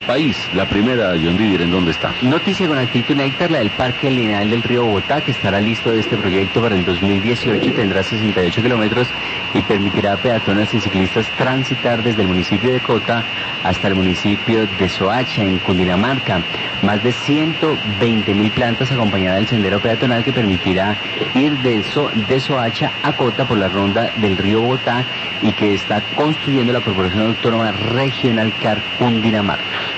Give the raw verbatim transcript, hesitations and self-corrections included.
País, la primera, John Didier, ¿en dónde está? Noticia con actitud Néctar, la del Parque Lineal del Río Bogotá, que estará listo de este proyecto para el dos mil dieciocho, tendrá sesenta y ocho kilómetros y permitirá a peatones y ciclistas transitar desde el municipio de Cota hasta el municipio de Soacha, en Cundinamarca. Más de ciento veinte mil plantas acompañará el sendero peatonal que permitirá ir de, so de Soacha a Cota por la ronda del Río Bogotá y que está construyendo la Corporación Autónoma Regional C A R Cundinamarca.